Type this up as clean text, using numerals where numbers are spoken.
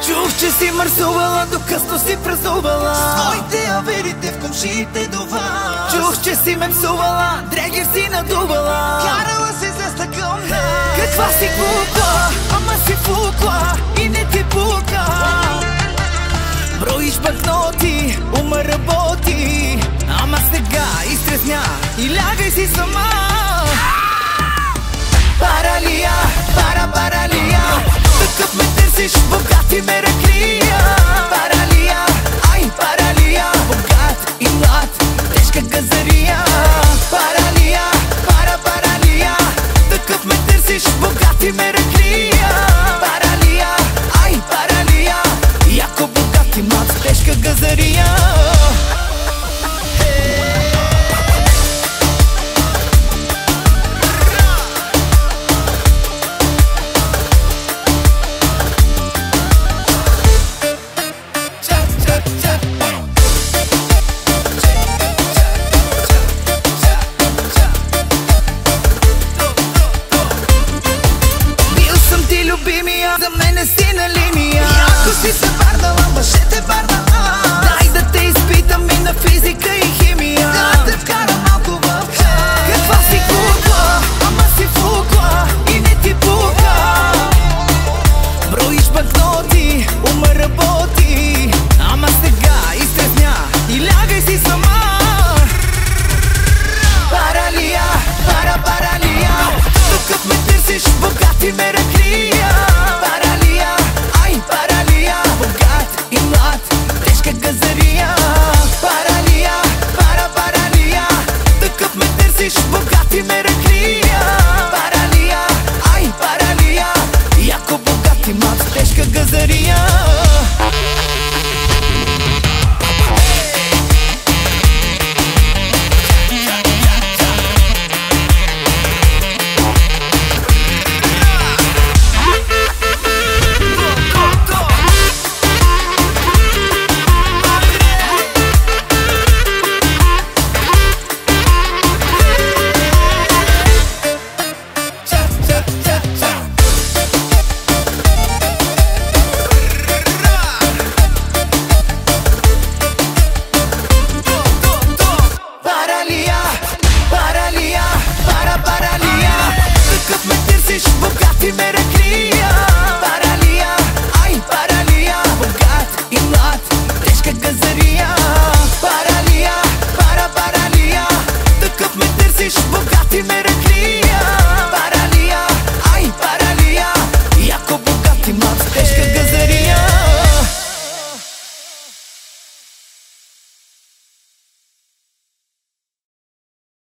Чух, че си мърсувала, до късно си празнувала Своите аверите в комшиите до вас. Чух, че си ме псувала, дрегер си надувала. Карала си за стъкълна. Каква си глупа, ама си фукла и не ти пука. Броиш банкноти, ума работи, ама сега изтрезня и лягай си сама. Паралия, паралия, такъв ме търсиш, богати ме раклия. Паралия, ай паралия, богат и млад, тежка газария. Паралия, паралия, такъв ме търсиш, богати ме раклия. Паралия, ай паралия, яко богат и млад, тежка газария. За мене си на линия. Ако си се върнала, мъжете върнала. Дай да те изпитам и на физика и химия. Да те вкара малко в хай. Каква си глупа, ама си фукла и не ти пука. Броиш банкноти, ума работи, ама сега изтрезня и лягай си сама. Паралия, паралия, такъв ме търсиш, богати ме раклия. Паралия, ай паралия, богат и млад, тежка газария. Паралия, паралия, такъв ме търсиш, богати ме раклия. Паралия, ай паралия, яко богат и млад, тежка газария. Паралия, такъв ме търсиш, богати ме раклия.